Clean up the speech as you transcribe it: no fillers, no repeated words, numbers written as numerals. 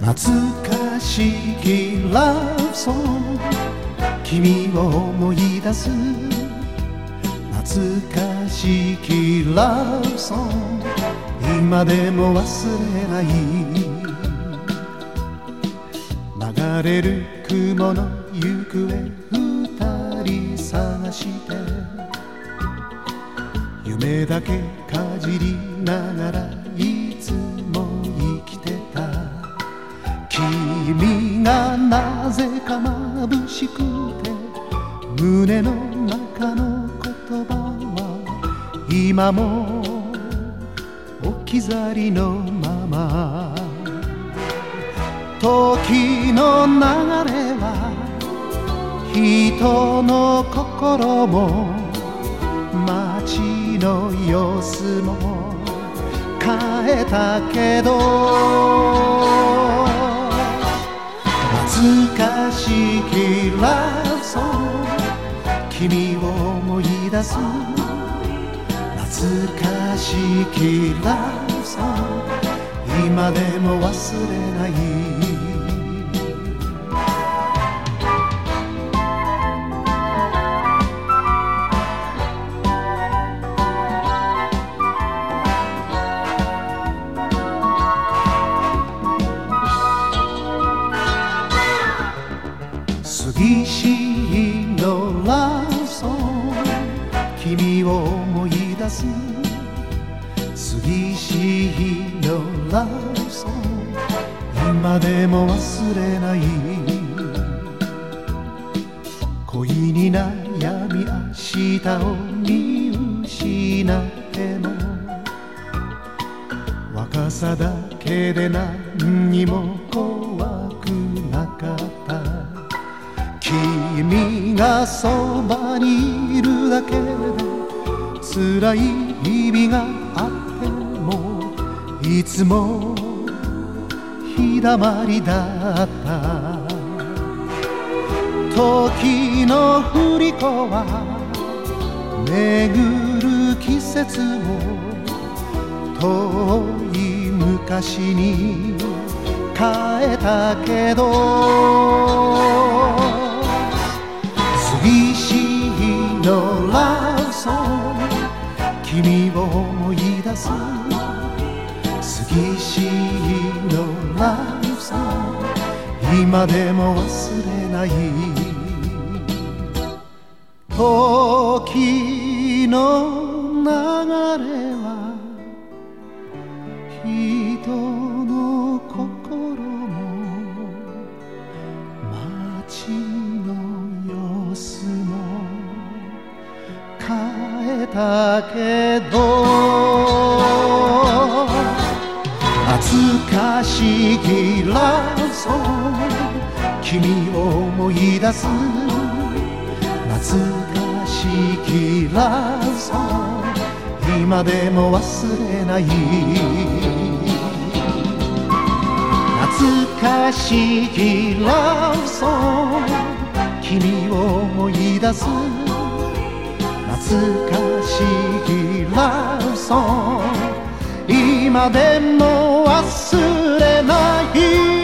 懐かしきラブソング、君を思い出す。懐かしきラブソング、今でも忘れない。流れる雲の行方、二人探して、夢だけかじりながらいつも生きてた。君がなぜか眩しくて、胸の中の言葉は今も置き去りのまま。時の流れは人の心も街の様子も変えたけど、懐かしきラブソング、君を思い出す。懐かしきラブソング、今でも忘れない。過ぎしのラブソング、君を思い出す。過ぎしのラブソング、今でも忘れない。恋に悩み明日を見失っても、若さだけで何にも怖くなかった。君がそばにいるだけで辛い日々があっても、いつも日だまりだった。時の振り子は巡る季節を遠い昔に変えたけど、過ぎしのラブソング、君を思い出す。過ぎしのラブソング、今でも忘れない。時の流れは人の心も街の様子も変えたけど、懐かしきラブソング、君を思い出す。懐かしきラブソング、今でも忘れない。懐かしきラブソング、君を思い出す。懐かしきラブソング、今でも忘れない。